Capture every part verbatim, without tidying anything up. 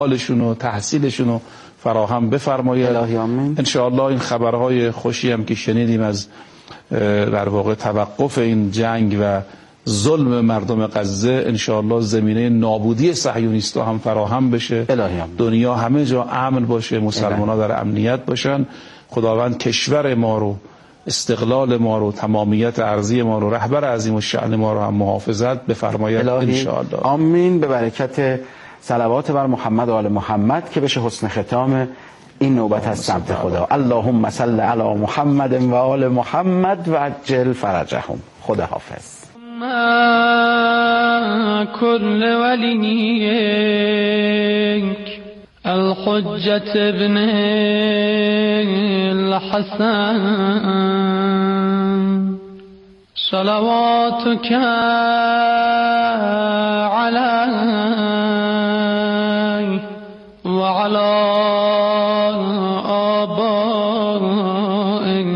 حالشون و تحصیلشون رو فراهم بفرماید. ان شاء الله این خبرهای خوشی هم که شنیدیم از در واقع توقف این جنگ و ظلم مردم غزه، ان شاء الله زمینه نابودی صهیونیست‌ها هم فراهم بشه. دنیا همه جا امن باشه، مسلمان‌ها در امنیت باشن. خداوند کشور ما رو، استقلال ما رو، تمامیت ارضی ما رو، رهبر عظیم الشأن ما رو هم محافظت بفرماید ان شاء الله. آمین. به برکت صلوات بر محمد و آل محمد که بشه حسن ختام این نوبت از سمت خدا. اللهم صل علی محمد و آل محمد و عجل فرجهم. خدا حافظ. كل وليك الحجة ابن الحسن صلواتك عليه وعلى آبائه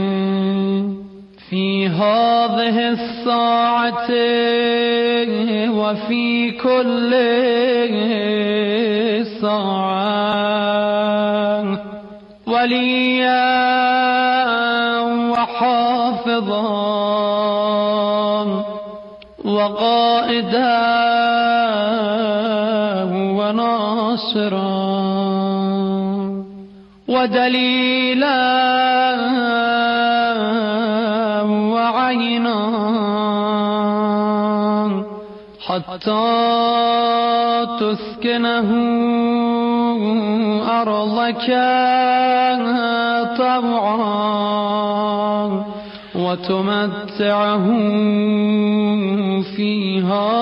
في هذه الساعة وفي كل ساعة وليا وحافظا وقائدا وناصرا ودليلا وعينا حتى تسكنه أرضك طوعا وتمتعه فيها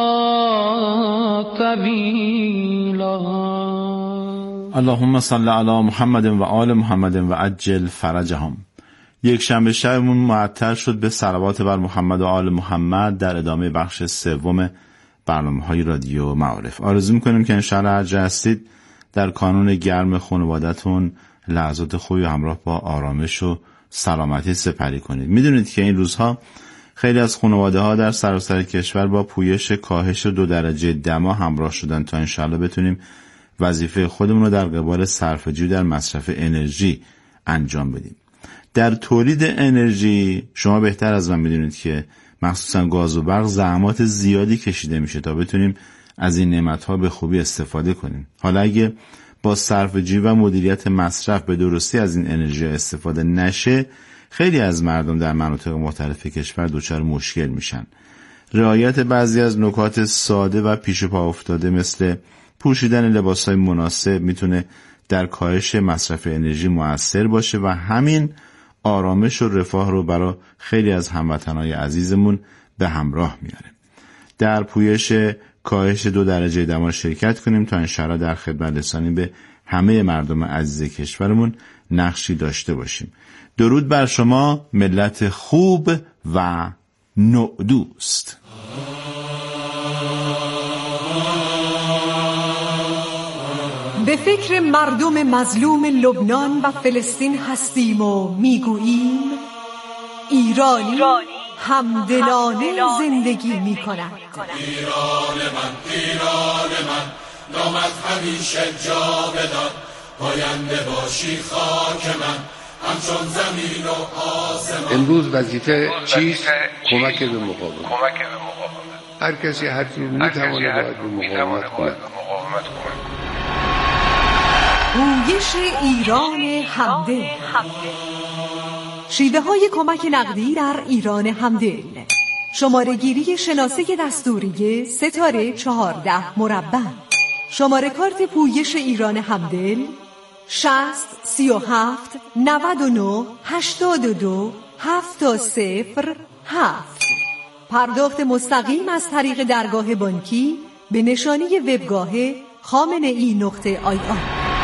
طويلا. اللهم صل علی محمد و آل محمد و عجل فرجهم. یک شنبه شبمون معطر شد به صلوات بر محمد و آل محمد در ادامه بخش سوم برنامه‌های رادیو معارف. آرزو می‌کنیم که انشاءالله هر هستید در کانون گرم خانواده‌تون لحظات خوبی همراه با آرامش و سلامتی سپری کنید. میدونید که این روزها خیلی از خانواده‌ها در سراسر کشور با پویش کاهش دو درجه دما همراه شدن تا انشاءالله بتونیم وظیفه خودمون رو در قبال صرفه‌جویی در مصرف انرژی انجام بدیم. در تولید انرژی شما بهتر از من میدونید که مخصوصا گاز و برق زحمات زیادی کشیده میشه تا بتونیم از این نعمت‌ها به خوبی استفاده کنیم. حالا اگه با صرفه‌جویی و مدیریت مصرف به درستی از این انرژی استفاده نشه، خیلی از مردم در مناطق مختلف کشور دچار مشکل میشن. رعایت بعضی از نکات ساده و پیش پا افتاده مثل پوشیدن لباس‌های مناسب میتونه در کاهش مصرف انرژی مؤثر باشه و همین آرامش و رفاه رو برای خیلی از هموطنهای عزیزمون به همراه میاره. در پویش کاهش دو درجه دما شرکت کنیم تا انشاءالله در خدمت رسانی به همه مردم عزیز کشورمون نقشی داشته باشیم. درود بر شما ملت خوب و نودوست. به فکر مردم مظلوم لبنان و فلسطین هستیم و میگوییم ایرانی همدلانه زندگی می کند. ایران من، ایران من، نامت همیشه جاودان، پاینده باشی خاک من، همچون زمین و آسمان. امروز وظیفه چیست؟ کمک به مقاومت. هر کسی هر چیزی میتواند باید به مقاومت کند. پویش ایران همدل، شیوه های کمک نقدی در ایران همدل. شماره گیری شناسه دستوری ستاره چهارده مربع. شماره کارت پویش ایران همدل شصت سی و هفت نود و نه هشتاد و دو هفت صفر هفت. پرداخت مستقیم از طریق درگاه بانکی به نشانی وبگاه خامنه ای نقطه آی آر.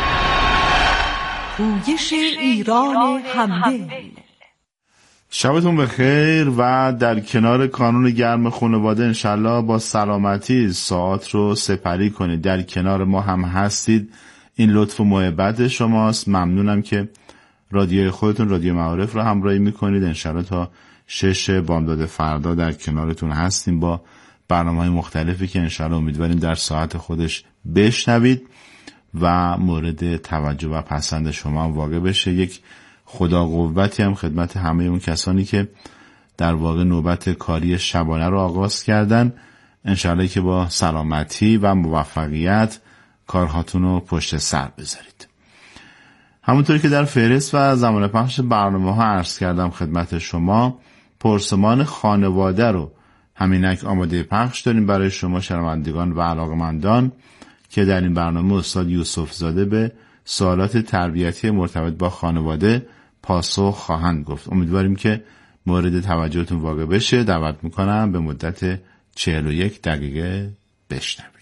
پویش ایران همدل. شبتون بخیر و در کنار کانون گرم خانواده انشالله با سلامتی ساعت رو سپری کنید. در کنار ما هم هستید، این لطف و محبت شماست. ممنونم که رادیوی خودتون رادیو معارف رو همراهی میکنید. انشالله تا شش بامداد فردا در کنارتون هستیم با برنامه‌های مختلفی که انشالله امیدواریم در ساعت خودش بشنوید. و مورد توجه و پسند شما هم واقع بشه. یک خدا قوتی هم خدمت همه اون کسانی که در واقع نوبت کاری شبانه رو آغاز کردن، انشاءالله که با سلامتی و موفقیت کارهاتون رو پشت سر بذارید. همونطوری که در فهرست و زمان پخش برنامه ها عرض کردم خدمت شما، پرسمان خانواده رو همینک آماده پخش داریم برای شما شنوندگان و علاقمندان که در این برنامه استاد یوسف زاده به سوالات تربیتی مرتبط با خانواده پاسخ خواهند گفت. امیدواریم که مورد توجهتون واقع بشه. دعوت میکنم به مدت چهل و یک دقیقه بشنوید.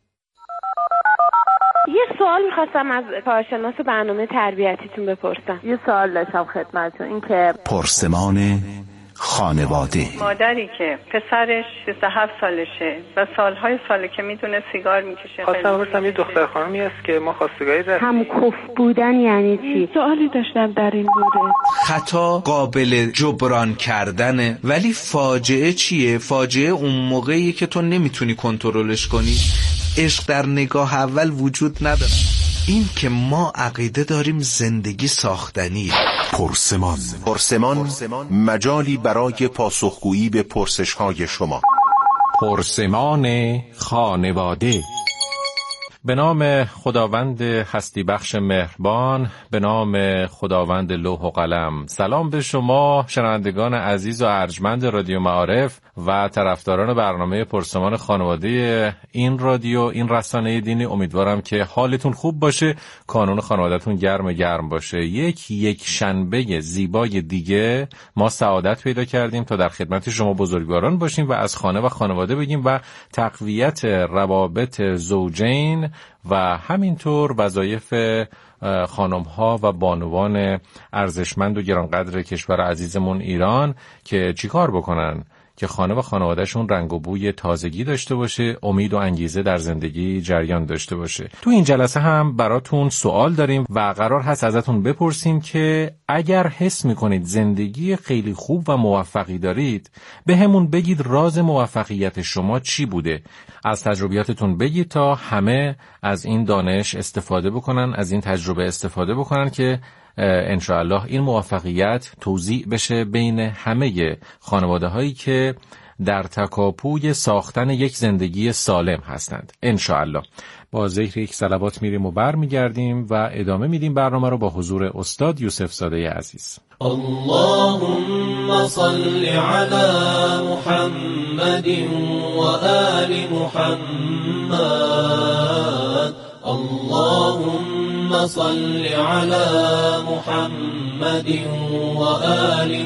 یه سوال میخواستم از کارشناس برنامه تربیتیتون بپرسم. یه سوال داشتم خدمتتون، این که پرسمان خانواده. مادری که پسرش شصت و هفت سالشه و سالهای ساله که میدونه سیگار میکشه. خواستم بپرسم یه دختر خانمی هست که ما خواستگاری رفتیم. هم کف بودن یعنی چی؟ سوالی داشتم در این مورد. خطا قابل جبران کردنه، ولی فاجعه چیه؟ فاجعه اون موقعی که تو نمیتونی کنترلش کنی. عشق در نگاه اول وجود نداره. این که ما عقیده داریم زندگی ساختنیه. پرسمان پرسمان مجالی برای پاسخگویی به پرسش‌های شما. پرسمان خانواده. به نام خداوند هستی بخش مهربان، به نام خداوند لوح و قلم. سلام به شما شنوندگان عزیز و ارجمند رادیو معارف و طرفداران برنامه پرسمان خانواده این رادیو، این رسانه دینی. امیدوارم که حالتون خوب باشه، کانون خانوادهتون گرم گرم باشه. یک یک شنبه زیبای دیگه ما سعادت پیدا کردیم تا در خدمت شما بزرگواران باشیم و از خانه و خانواده بگیم و تقویت روابط زوجین و همینطور وظایف خانم‌ها و بانوان ارزشمند و گرانقدر کشور عزیزمون ایران که چیکار بکنن که خانه و خانوادهشون رنگ و بوی تازگی داشته باشه، امید و انگیزه در زندگی جریان داشته باشه. تو این جلسه هم براتون سوال داریم و قرار هست ازتون بپرسیم که اگر حس میکنید زندگی خیلی خوب و موفقی دارید، به همون بگید راز موفقیت شما چی بوده. از تجربیاتتون بگید تا همه از این دانش استفاده بکنن، از این تجربه استفاده بکنن که انشاءالله این موفقیت توزیع بشه بین همه خانواده هایی که در تکاپوی ساختن یک زندگی سالم هستند انشاءالله. با ذکر یک صلوات میریم و بر میگردیم و ادامه میدیم برنامه رو با حضور استاد یوسف زاده عزیز. اللهم صل علی محمد و آل محمد. اللهم صل علی محمد و آل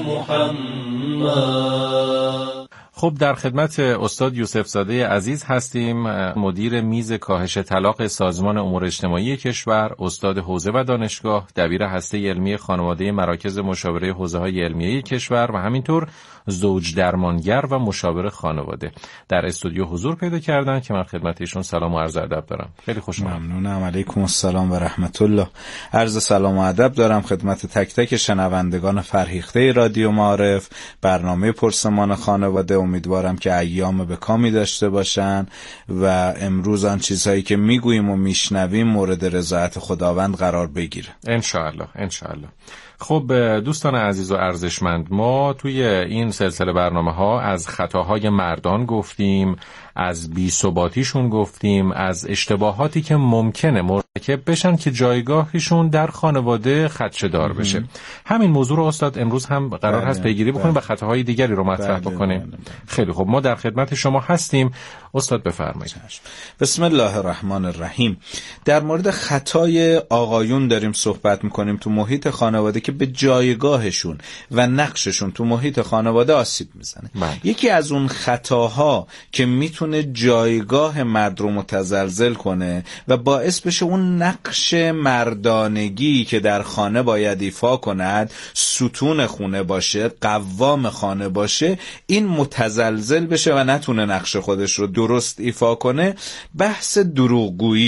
محمد. خب در خدمت استاد یوسف زاده عزیز هستیم، مدیر میز کاهش طلاق سازمان امور اجتماعی کشور، استاد حوزه و دانشگاه، دبیر هسته علمی خانواده مراکز مشاوره حوزه‌های علمیه کشور و همینطور زوج درمانگر و مشاور خانواده در استودیو حضور پیدا کردن که من خدمت ایشون سلام و عرض ادب دارم. خیلی خوشحالم. ممنونم. علیکم السلام و رحمت الله. عرض سلام و ادب دارم خدمت تک تک شنوندگان فرهیخته رادیو معارف، برنامه پرسمان خانواده. امیدوارم که ایام به کامی داشته باشن و امروز آن چیزهایی که میگوییم و میشنویم مورد رضایت خداوند قرار بگیره انشاءالله انشاءالله. خب دوستان عزیز و ارزشمند، ما توی این سلسله برنامه ها از خطاهای مردان گفتیم، از بی‌ثباتیشون گفتیم، از اشتباهاتی که ممکنه مرتکب بشن که جایگاهشون در خانواده خدشه‌دار بشه. همین موضوع رو استاد امروز هم قرار بله، هست پیگیری بکنیم بله. و خطاهای دیگری رو مطرح بله، بکنیم. بله، بله. خیلی خب، ما در خدمت شما هستیم. استاد بفرمایید. بسم الله الرحمن الرحیم. در مورد خطای آقایون داریم صحبت میکنیم تو محیط خانواده که به جایگاهشون و نقششون تو محیط خانواده آسیب میزنه. بله. یکی از اون خطاها که میتونه جایگاه مرد رو متزلزل کنه و باعث بشه اون نقش مردانگی که در خانه باید ایفا کند، ستون خونه باشه، قوام خانه باشه، این متزلزل بشه و نتونه نقش خودش رو درست ایفا کنه، بحث دروغگوییه.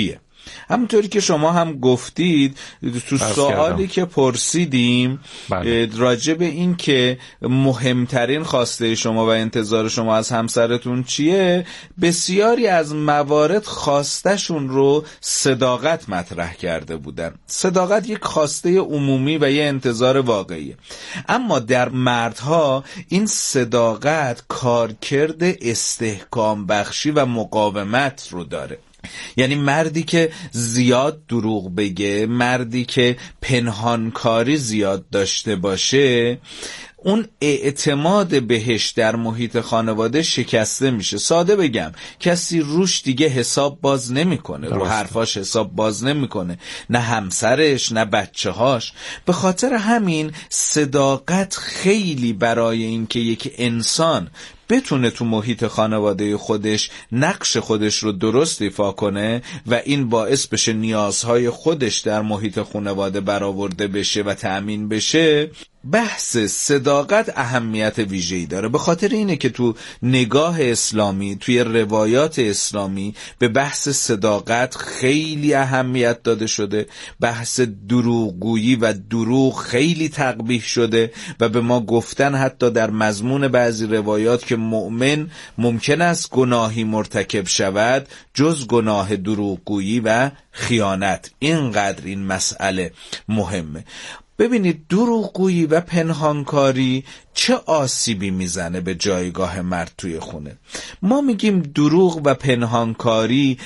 همونطوری که شما هم گفتید تو سوالی که پرسیدیم راجع به این که مهمترین خواسته شما و انتظار شما از همسرتون چیه، بسیاری از موارد خواستشون رو صداقت مطرح کرده بودن. صداقت یک خواسته عمومی و یه انتظار واقعیه، اما در مردها این صداقت کارکرد استحکام بخشی و مقاومت رو داره. یعنی مردی که زیاد دروغ بگه، مردی که پنهانکاری زیاد داشته باشه، اون اعتماد بهش در محیط خانواده شکسته میشه. ساده بگم کسی روش دیگه حساب باز نمیکنه، رو حرفاش حساب باز نمیکنه، نه همسرش نه بچه هاش. به خاطر همین صداقت خیلی برای این که یک انسان بتونه تو محیط خانواده خودش نقش خودش رو درست ایفا کنه و این باعث بشه نیازهای خودش در محیط خانواده برآورده بشه و تأمین بشه، بحث صداقت اهمیت ویژه‌ای داره. به خاطر اینه که تو نگاه اسلامی، توی روایات اسلامی به بحث صداقت خیلی اهمیت داده شده. بحث دروغگویی و دروغ خیلی تقبیح شده و به ما گفتن حتی در مضمون بعضی روایات که مؤمن ممکن است گناهی مرتکب شود جز گناه دروغگویی و خیانت. اینقدر این مسئله مهمه. ببینید دروغگویی و پنهانکاری چه آسیبی میزنه به جایگاه مرد توی خونه. ما میگیم دروغ و پنهانکاری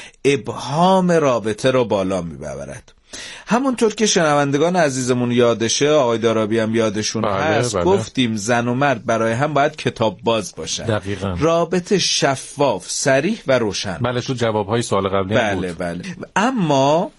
ابهام رابطه رو بالا میبرد. همونطور که شنوندگان عزیزمون یادشه، آقای دارابی هم یادشون بله، هست بله. گفتیم زن و مرد برای هم باید کتاب باز باشن. دقیقاً. رابطه شفاف، صریح و روشن. بله تو جوابهای سوال قبلی هم بود. بله بله. اما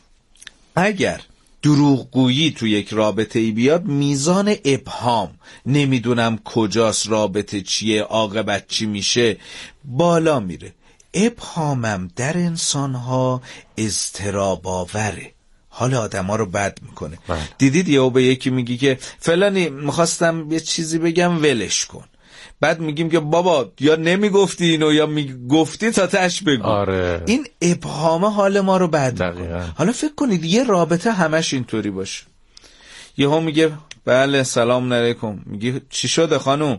اگر دروغگویی تو یک رابطه ای بیاد، میزان ابهام، نمیدونم کجاست، رابطه چیه، عاقبت چی میشه، بالا میره. ابهامم در انسانها اضطراب آوره، حال آدم ها رو بد میکنه. بله. دیدید یهو به یکی میگی که فلانی میخواستم یه چیزی بگم ولش کن، بعد میگیم که بابا یا نمیگفتی اینو یا میگفتی تا تش بگو. آره. این ابهامه حال ما رو بد میکنه. حالا فکر کنید یه رابطه همش اینطوری باشه، یهو میگه بله سلام علیکم، میگه چی شده خانوم؟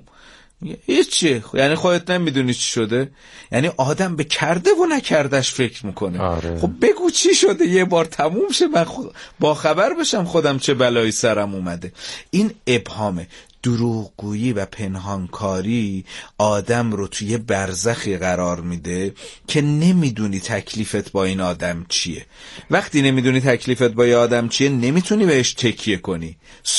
هیچی. یعنی خودت نمیدونی چی شده؟ یعنی آدم به کرده و نکردش فکر میکنه. آره. خب بگو چی شده یه بار تموم شه، من خود... با خبر بشم خودم چه بلایی سرم اومده. این ابهامه. دروغگویی و پنهانکاری آدم رو توی برزخی قرار میده که نمیدونی تکلیفت با این آدم چیه. وقتی نمیدونی تکلیفت با این آدم چیه نمیتونی بهش تکیه کنی.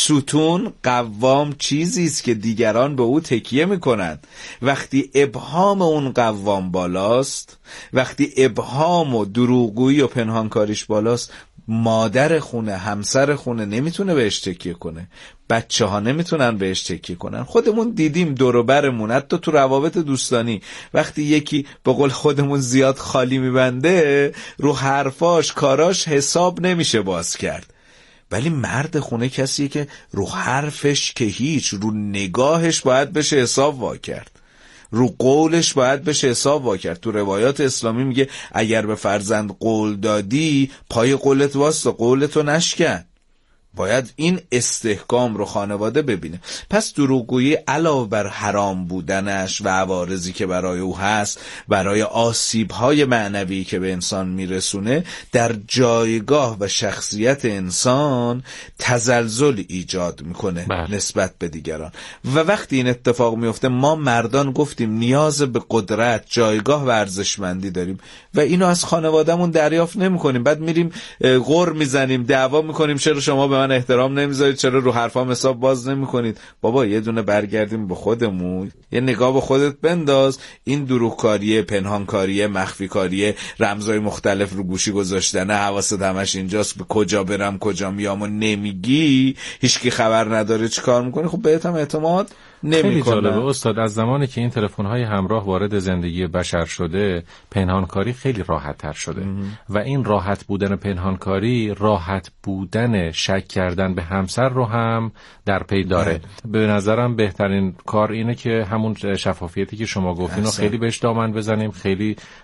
ستون قوام چیزی است که دیگران به او تکیه میکنن. وقتی ابهام اون قوام بالاست، وقتی ابهام و دروغگویی و پنهانکاریش بالاست، مادر خونه، همسر خونه نمیتونه بهش تکیه کنه، بچه ها نمیتونن بهش تکیه کنن. خودمون دیدیم دور و برمون، حتی تو روابط دوستانی، وقتی یکی به قول خودمون زیاد خالی میبنده، رو حرفاش کاراش حساب نمیشه باز کرد. ولی مرد خونه کسیه که رو حرفش که هیچ، رو نگاهش باید بشه حساب وا کرد، رو قولش باید بشه حساب وا کرد. تو روایات اسلامی میگه اگر به فرزند قول دادی پای قولت واسه، قولتو نشکن. باید این استحکام رو خانواده ببینه. پس دروغگویی علاوه بر حرام بودنش و عوارضی که برای او هست، برای آسیب‌های معنوی که به انسان میرسونه، در جایگاه و شخصیت انسان تزلزل ایجاد میکنه بله. نسبت به دیگران. و وقتی این اتفاق میفته، ما مردان گفتیم نیاز به قدرت، جایگاه و ارزشمندی داریم و اینو از خانوادهمون دریافت نمیکنیم. بعد میریم غر میزنیم، دعوا میکنیم، چرا شما به من احترام نمیذارید، چرا رو حرفام حساب باز نمیکنید. بابا یه دونه برگردیم به خودمون، یه نگاه به خودت بنداز. این دروغکاریه، پنهانکاریه، مخفیکاریه، رمزای مختلف رو گوشی گذاشتنه، حواست همش اینجاست، به کجا برم کجا میام و نمیگی، هیچکی خبر نداره چی کار میکنی، خب بهت هم اعتماد خیلی جالبه استاد. از زمانی که این تلفن‌های همراه وارد زندگی بشر شده، پنهانکاری خیلی راحت تر شده ام. و این راحت بودن پنهانکاری، راحت بودن شک کردن به همسر رو هم در پی داره. به نظرم بهترین کار اینه که همون شفافیتی که شما گفتین رو خیلی بهش دامن بزنیم، خیلی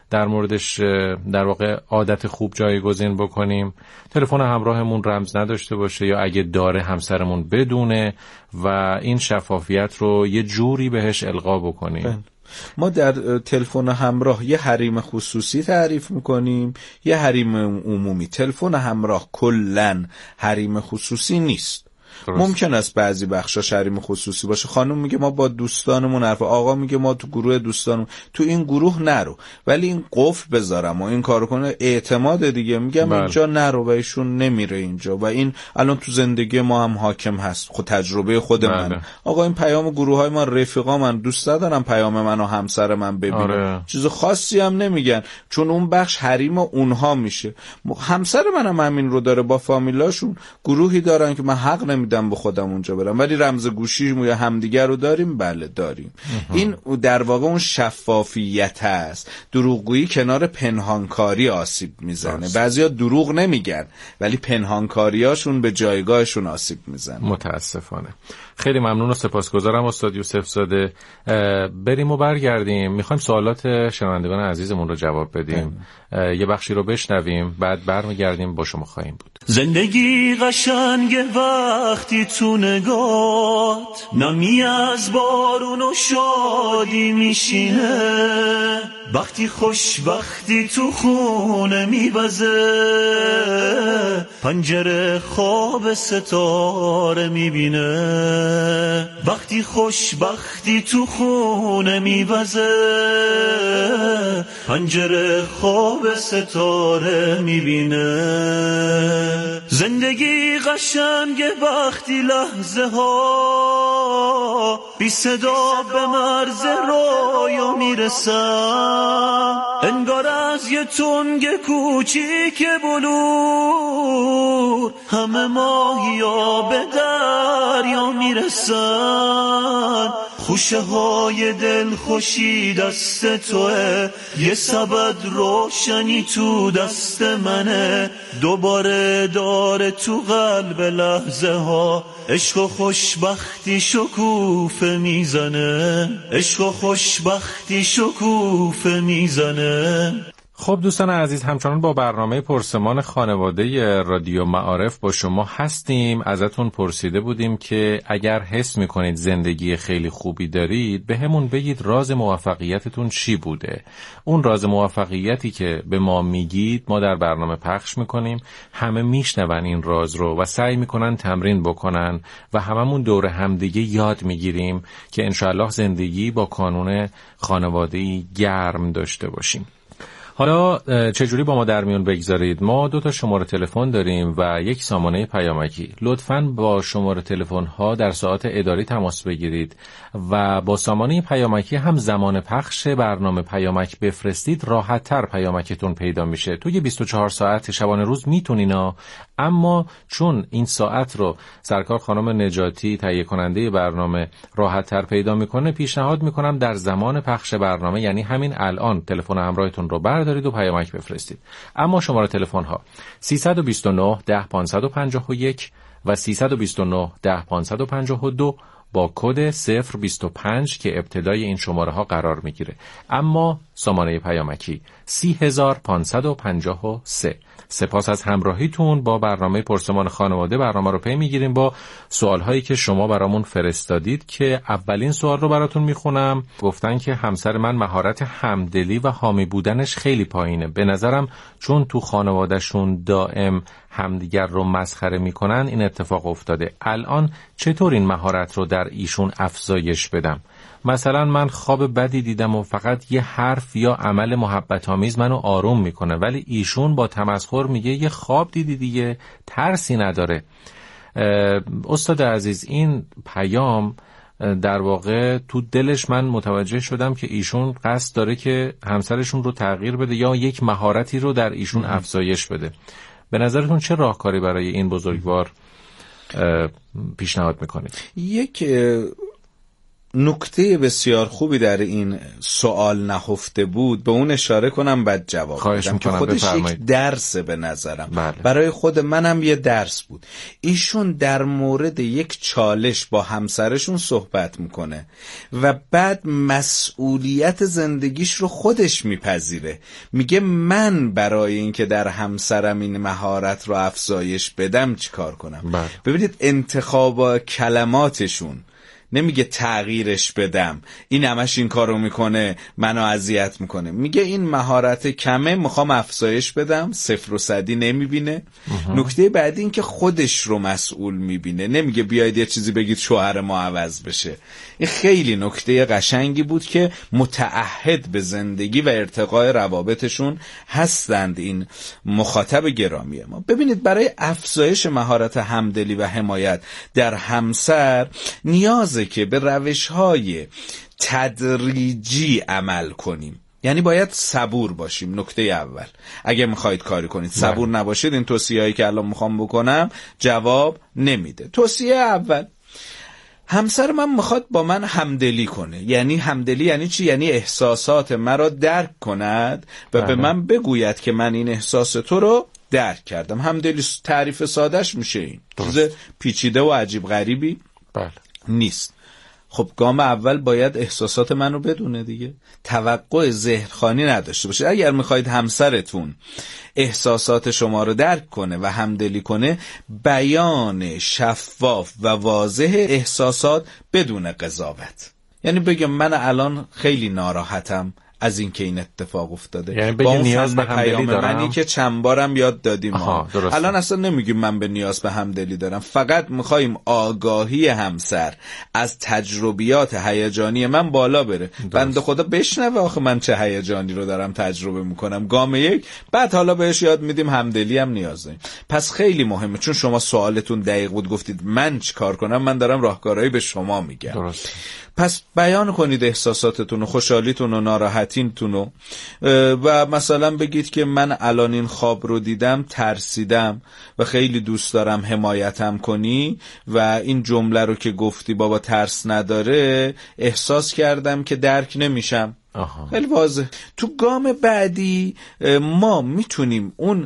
در موردش در واقع عادت خوب جایگزین بکنیم. تلفن همراهمون رمز نداشته باشه یا اگه داره همسرمون بدونه و این شفافیت رو یه جوری بهش القا بکنیم. بله. ما در تلفن همراه یه حریم خصوصی تعریف میکنیم، یه حریم عمومی. تلفن همراه کلن حریم خصوصی نیست. درست. ممکن است بعضی بخشا حریم خصوصی باشه. خانم میگه ما با دوستانمون حرف، آقا میگه ما تو گروه دوستانمون، تو این گروه نرو، ولی این قفل بذارم و این کارو کنه، اعتماد دیگه میگم بل. اینجا نرو و ایشون نمیره اینجا و این الان تو زندگی ما هم حاکم هست. خود تجربه خود بله. من آقا این پیام گروه های ما رفیقا من دوست ندارم پیام منو همسر من ببینه. آره. چیز خاصی هم نمیگن چون اون بخش حریم اونها میشه. همسر منم همین رو داره، با فامیلاشون گروهی دارن که من حق نمیدم به خودم اونجا برم، ولی رمز گوشی یا همدیگر رو داریم. بله داریم. این در واقع اون شفافیت هست. دروغگویی کنار پنهانکاری آسیب میزنه. بعضیا دروغ نمیگن ولی پنهانکاریاشون به جایگاهشون آسیب میزنه. متاسفانه. خیلی ممنون و سپاسگزارم استاد یوسف زاده. بریم و برگردیم. میخوایم سوالات شنوندگان عزیزمون رو جواب بدیم. یه بخشی رو بشنویم بعد برمیگردیم با شما خواهیم بود. زندگی قشنگه وقتی تو نگات نمی از بارون و شادی میشینه، وقتی خوشبختی تو خونه میوزه، پنجره خواب ستاره میبینه، وقتی خوشبختی تو خونه میوزه، پنجره خواب ستاره میبینه. زندگی قشنگه وقتی لحظه ها بی صدا به مرز رویا میرسن، انگار از یه تنگ کوچیک بلور همه ماهیا به دریا میرسن. خوشه های دل خوشی دست توه، یه سبد روشنی تو دست منه، دوباره داره تو قلب لحظه ها عشق و خوشبختی شکوفه میزنه، عشق و خوشبختی شکوفه میزنه. خب دوستان عزیز، همچنان با برنامه پرسمان خانواده رادیو معارف با شما هستیم. ازتون پرسیده بودیم که اگر حس میکنید زندگی خیلی خوبی دارید به همون بگید راز موفقیتتون چی بوده. اون راز موفقیتی که به ما میگید ما در برنامه پخش میکنیم، همه میشنون این راز رو و سعی میکنن تمرین بکنن و هممون دور همدیگه یاد میگیریم که انشاءالله زندگی با کانون خانواده‌ای گرم داشته باشیم. حالا چجوری با ما در میون بگذارید؟ ما دو تا شماره تلفن داریم و یک سامانه پیامکی. لطفاً با شماره تلفن ها در ساعات اداری تماس بگیرید و با سامانه پیامکی هم زمان پخش برنامه پیامک بفرستید، راحت تر پیامکتون پیدا میشه. توی بیست و چهار ساعت شبانه روز میتونینا، اما چون این ساعت رو سرکار خانم نجاتی تهیه کننده برنامه راحت تر پیدا میکنه، پیشنهاد میکنم در زمان پخش برنامه، یعنی همین الان، تلفن همراهتون رو بردارید و پیامک بفرستید. اما شماره تلفن ها سیصد و بیست و نه ده پانصد و پنجاه و یک و سیصد و بیست و نه ده پانصد و پنجاه و دو با کد صفر بیست و پنج که ابتدای این شماره ها قرار میگیره. اما سامانه پیامکی سی هزار پانصد و پنجاه و سه. سپاس از همراهیتون با برنامه پرسمان خانواده. برنامه رو پی میگیریم با سوال هایی که شما برامون فرستادید که اولین سوال رو براتون میخونم. گفتن که همسر من مهارت همدلی و حامی بودنش خیلی پایینه. به نظرم چون تو خانوادهشون دائم همدیگر رو مسخره میکنن این اتفاق افتاده. الان چطور این مهارت رو در ایشون افزایش بدم؟ مثلا من خواب بدی دیدم و فقط یه حرف یا عمل محبت آمیز منو آروم میکنه، ولی ایشون با تمسخر میگه یه خواب دیدی دیگه، ترسی نداره. استاد عزیز، این پیام در واقع تو دلش من متوجه شدم که ایشون قصد داره که همسرشون رو تغییر بده یا یک مهارتی رو در ایشون افزایش بده. به نظرتون چه راهکاری برای این بزرگوار پیشنهاد میکنید؟ یک نکته بسیار خوبی در این سوال نهفته بود، به اون اشاره کنم بعد جواب بدم که خودش یک درسه به نظرم. بله. برای خود منم یه درس بود. ایشون در مورد یک چالش با همسرشون صحبت میکنه و بعد مسئولیت زندگیش رو خودش میپذیره. میگه من برای اینکه در همسرم این مهارت رو افزایش بدم چیکار کنم؟ بله. ببینید انتخاب کلماتشون، نمیگه تغییرش بدم، این همش این کارو میکنه منو اذیت میکنه، میگه این مهارت کمه میخوام افزایش بدم، صفر و صدی نمیبینه. نکته بعدی این که خودش رو مسئول میبینه، نمیگه بیاید یه چیزی بگید شوهر ما عوض بشه. این خیلی نکته قشنگی بود که متعهد به زندگی و ارتقاء روابطشون هستند این مخاطب گرامی ما. ببینید برای افزایش مهارت همدلی و حمایت در همسر نیازه که به روش‌های تدریجی عمل کنیم. یعنی باید صبور باشیم. نکته اول اگه میخواید کاری کنید صبور نباشید، این توصیه‌ای که الان میخوام بکنم جواب نمیده. توصیه اول، همسر من میخواد با من همدلی کنه. یعنی همدلی یعنی چی؟ یعنی احساسات مرا درک کند و به من بگوید که من این احساس تو رو درک کردم. همدلی تعریف سادهش میشه این. چیز پیچیده و عجیب غریبی بله. نیست. خب گام اول باید احساسات منو بدونه دیگه، توقع ذهنخوانی نداشته باشه. اگر میخواید همسرتون احساسات شما رو درک کنه و همدلی کنه، بیان شفاف و واضح احساسات بدون قضاوت. یعنی بگم من الان خیلی ناراحتم از این که این اتفاق افتاده، یعنی بگه نیاز به همدلی دارم، منی که چند بارم یاد دادیم ما. الان اصلا نمیگیم من به نیاز به همدلی دارم، فقط میخوایم آگاهی همسر از تجربیات هیجانی من بالا بره. بنده خدا بشنوه آخه من چه هیجانی رو دارم تجربه میکنم. گام یک، بعد حالا بهش یاد میدیم همدلی هم نیاز داریم. پس خیلی مهمه، چون شما سوالتون دقیق بود، گفتید من چی کار کنم، من دارم راهکارهایی به شما میگم. درست. پس بیان کنید احساساتتون و خوشحالیتون و ناراحتیتون رو و مثلا بگید که من الان این خواب رو دیدم، ترسیدم و خیلی دوست دارم حمایتم کنی و این جمله رو که گفتی بابا ترس نداره، احساس کردم که درک نمیشم. آها. خیلی واضح. تو گام بعدی ما میتونیم اون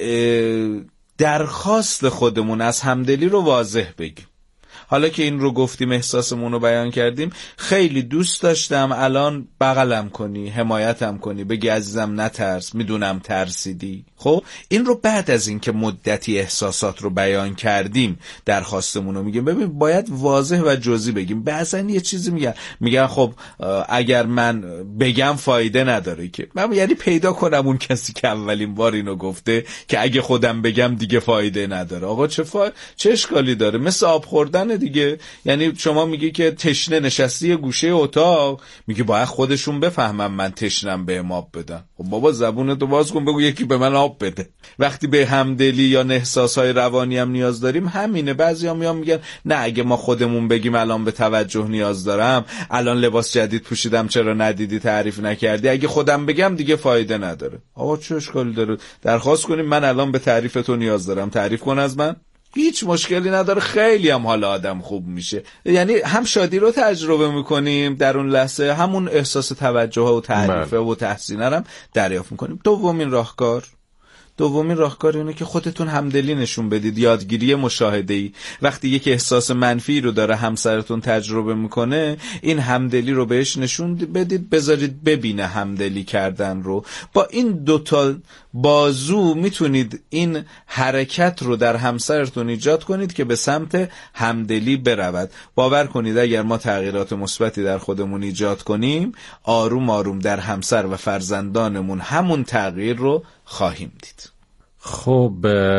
درخواست خودمون از همدلی رو واضح بگیم. حالا که این رو گفتیم، احساسمون رو بیان کردیم، خیلی دوست داشتم الان بغلم کنی، حمایتم کنی، بگی عزیزم نترس، میدونم ترسیدی. خب این رو بعد از این که مدتی احساسات رو بیان کردیم درخواستمون رو میگیم. ببین باید واضح و جزئی بگیم. بعضا یه چیزی میگن میگن خب اگر من بگم فایده نداره که من یعنی پیدا کنم اون کسی که اولین بار اینو گفته که اگه خودم بگم دیگه فایده نداره. آقا چه فا... چه اشکالی داره؟ مثل آب خوردن دیگه. یعنی شما میگی که تشنه نشستی گوشه اتاق، میگی باید خودشون بفهمم من تشنم به آب بدن. خب بابا زبونتو باز کن بگو یکی به من آب بده. وقتی به همدلی یا احساسهای روانی هم نیاز داریم همینه. بعضیا میان میگن نه اگه ما خودمون بگیم الان به توجه نیاز دارم، الان لباس جدید پوشیدم چرا ندیدی تعریف نکردی، اگه خودم بگم دیگه فایده نداره. آقا چه اشکالی داره؟ درخواست کنیم من الان به تعریف تو نیاز دارم، تعریف کن از من. هیچ مشکلی نداره. خیلی هم حال آدم خوب میشه. یعنی هم شادی رو تجربه میکنیم در اون لحظه، همون احساس توجه و تعریفه و تحسین هم دریافت میکنیم. دومین راهکار دومین راهکار اینه که خودتون همدلی نشون بدید. یادگیری مشاهده‌ای. وقتی یک احساس منفی رو داره همسرتون تجربه میکنه، این همدلی رو بهش نشون بدید، بذارید ببینه همدلی کردن رو. با این دوتا بازو میتونید این حرکت رو در همسرتون ایجاد کنید که به سمت همدلی برود. باور کنید اگر ما تغییرات مثبتی در خودمون ایجاد کنیم، آروم آروم در همسر و فرزندانمون همون تغییر رو خواهیم دید. خب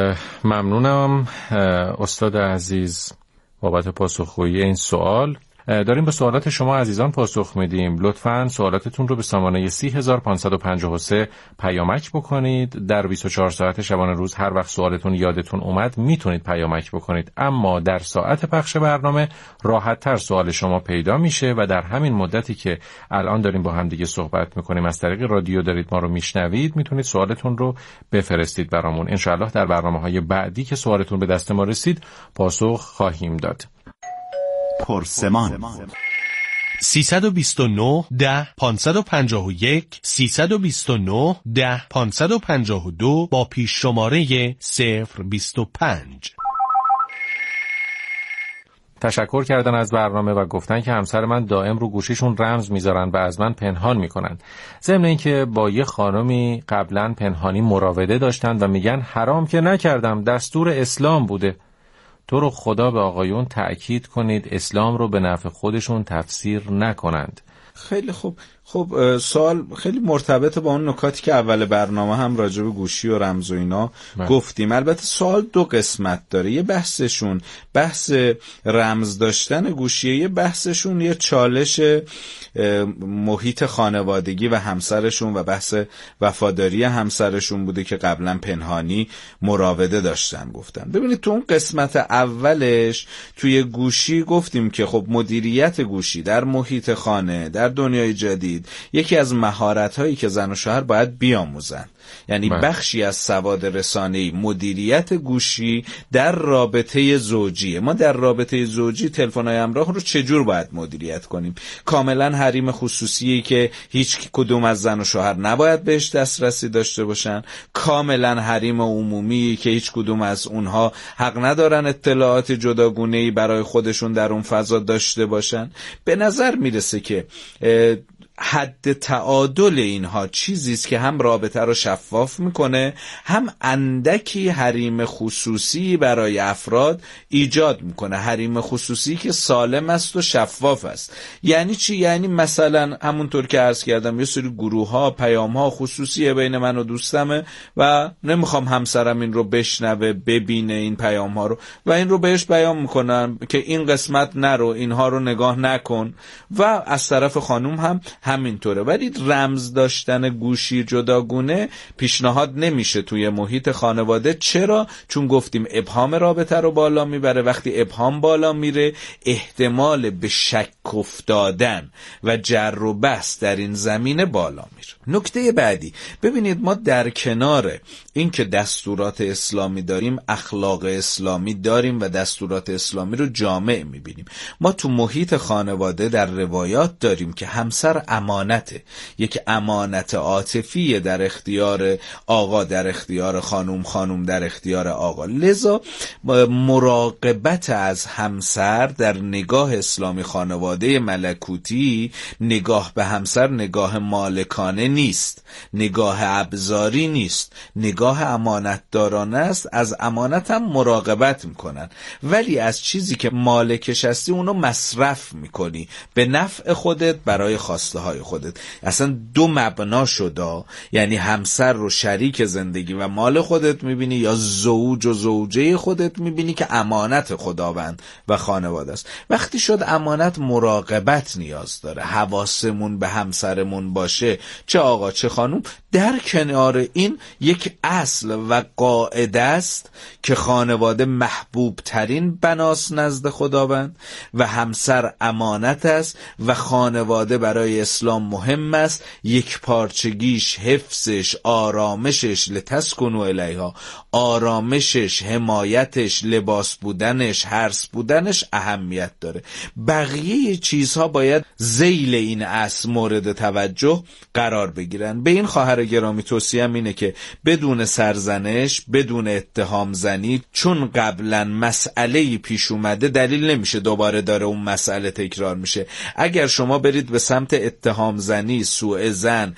ممنونم استاد عزیز بابت پاسخگویی این سوال. داریم به سوالات شما عزیزان پاسخ میدیم. لطفاً سوالاتتون رو به سامانه سی هزار و پانصد و پنجاه و سه پیامک بکنید. در بیست و چهار ساعت شبانه روز هر وقت سوالتون یادتون اومد میتونید پیامک بکنید، اما در ساعت پخش برنامه راحت‌تر سوال شما پیدا میشه و در همین مدتی که الان داریم با هم دیگه صحبت میکنیم از طریق رادیو دارید ما رو میشنوید، میتونید سوالتون رو بفرستید برامون. انشاءالله در برنامه‌های بعدی که سوالتون به دست ما رسید پاسخ خواهیم داد. پرسمان. سیصد و بیست و نه ده پانصد و پنجاه و یک سیصد و بیست و نه ده پانصد و پنجاه و دو با پیش شماره صفر بیست و پنج. تشکر کردن از برنامه و گفتن که همسر من دائم رو گوشیشون رمز میذارن و از من پنهان میکنن. ضمن اینکه با یه خانمی قبلا پنهانی مراوده داشتن و میگن حرام که نکردم، دستور اسلام بوده. تو رو خدا به آقایون تأکید کنید اسلام رو به نفع خودشون تفسیر نکنند. خیلی خوب. خب سوال خیلی مرتبط با اون نکاتی که اول برنامه هم راجع به گوشی و رمز و اینا من. گفتیم. البته سوال دو قسمت داره. یه بحثشون بحث رمز داشتن گوشیه، یه بحثشون یه چالش محیط خانوادگی و همسرشون و بحث وفاداری همسرشون بوده که قبلا پنهانی مراوده داشتن. گفتن ببینید تو اون قسمت اولش توی گوشی گفتیم که خب مدیریت گوشی در محیط خانه در دنیای جدید یکی از مهارت‌هایی که زن و شوهر باید بیاموزن. یعنی من. بخشی از سواد رسانه‌ای مدیریت گوشی در رابطه زوجیه. ما در رابطه زوجی تلفن‌های همراه رو چجور باید مدیریت کنیم؟ کاملا حریم خصوصیه که هیچ کدوم از زن و شوهر نباید بهش دسترسی داشته باشن. کاملا حریم عمومی که هیچ کدوم از اونها حق ندارن اطلاعات جداگونه‌ای برای خودشون در اون فضا داشته باشن. به نظر میرسه که حد تعادل اینها چیزی است که هم رابطه رو شفاف میکنه، هم اندکی حریم خصوصی برای افراد ایجاد میکنه. حریم خصوصی که سالم است و شفاف است. یعنی چی؟ یعنی مثلا همونطور که عرض کردم یه سری گروه ها پیام ها خصوصیه بین من و دوستمه و نمیخوام همسرم این رو بشنوه ببینه این پیام ها رو و این رو بهش بیان میکنم که این قسمت نرو، اینها رو نگاه نکن و از طرف خانوم هم همینطوره. ولی رمز داشتن گوشی جداگونه پیشنهاد نمیشه توی محیط خانواده. چرا؟ چون گفتیم ابهام رابطه رو بالا میبره. وقتی ابهام بالا میره احتمال به شک افتادن و جر و بحث در این زمینه بالا میره. نکته بعدی، ببینید ما در کنار اینکه دستورات اسلامی داریم اخلاق اسلامی داریم و دستورات اسلامی رو جامع میبینیم. ما تو محیط خانواده در روایات داریم که همسر امانته، یک امانت عاطفی در اختیار آقا در اختیار خانوم، خانوم در اختیار آقا. لذا مراقبت از همسر در نگاه اسلامی خانواده ملکوتی، نگاه به همسر نگاه مالکانه نیست، نگاه ابزاری نیست، نگاه امانتدارانه است. از امانت هم مراقبت میکنن ولی از چیزی که مالکش هستی اونو مصرف میکنی به نفع خودت برای خواسته های خودت. اصلا دو مبنا شده، یعنی همسر رو شریک زندگی و مال خودت میبینی یا زوج و زوجه خودت میبینی که امانت خداوند و خانواده است. وقتی شد امانت مراقبت نیاز داره، حواسمون به همسرمون باشه، چه آقا چه خانوم. در کنار این یک اصل و قاعده است که خانواده محبوب ترین بناست نزد خداوند و همسر امانت است و خانواده برای اسلام مهم است. یک پارچگیش، حفظش، آرامشش، لتسکنوا الیها، آرامشش، حمایتش، لباس بودنش، هرس بودنش اهمیت داره. بقیه چیزها باید ذیل این اصل مورد توجه قرار بگیرن. به این خواهر گرامی توصیه‌ام اینه که بدون سرزنش، بدون اتهام زنی، چون قبلا مسئله‌ای پیش اومده دلیل نمیشه دوباره داره اون مسئله تکرار میشه. اگر شما برید به سمت اتهام زنی، سوء ظن،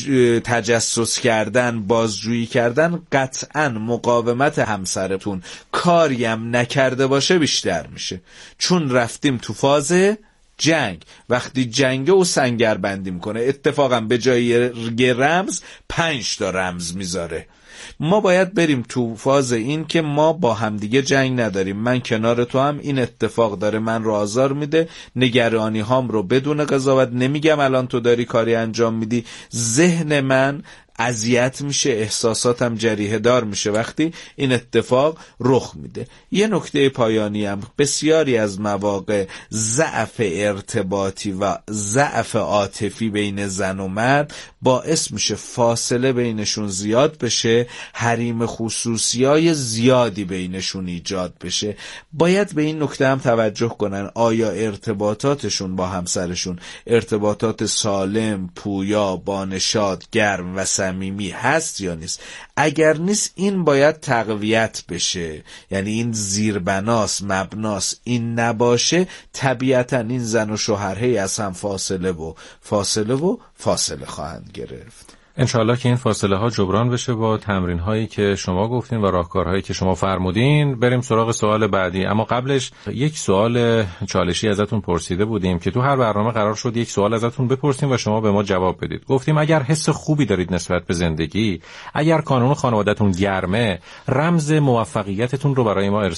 تجسس کردن، بازجویی کردن، قطعا مقاومت همسرتون کاریم نکرده باشه بیشتر میشه. چون رفتیم تو فاز جنگ. وقتی جنگه و سنگر بندی میکنه، اتفاقا به جای رمز پنج تا رمز میذاره. ما باید بریم تو فاز این که ما با همدیگه جنگ نداریم، من کنار تو هم این اتفاق داره من رو آزار میده، نگرانی هام رو بدون قضاوت نمیگم الان تو داری کاری انجام میدی، ذهن من اذیت میشه، احساساتم جریحه دار میشه وقتی این اتفاق رخ میده. یه نکته پایانی هم، بسیاری از مواقع ضعف ارتباطی و ضعف عاطفی بین زن و مرد باعث میشه فاصله بینشون زیاد بشه، حریم خصوصیای زیادی بینشون ایجاد بشه. باید به این نکته هم توجه کنن، آیا ارتباطاتشون با همسرشون ارتباطات سالم، پویا، بانشاد، گرم و صمیمی هست یا نیست. اگر نیست این باید تقویت بشه، یعنی این زیربناس، مبناس این نباشه، طبیعتا این زن و شوهرهی از هم فاصله و فاصله و فاصله خواهند گرفت. انشاءالله که این فاصله ها جبران بشه با تمرین هایی که شما گفتین و راهکارهایی که شما فرمودین. بریم سراغ سوال بعدی، اما قبلش یک سوال چالشی ازتون پرسیده بودیم که تو هر برنامه قرار شد یک سوال ازتون بپرسیم و شما به ما جواب بدید. گفتیم اگر حس خوبی دارید نسبت به زندگی، اگر کانون خانواده‌تون گرمه، رمز موفقیتتون رو برای ما ارسال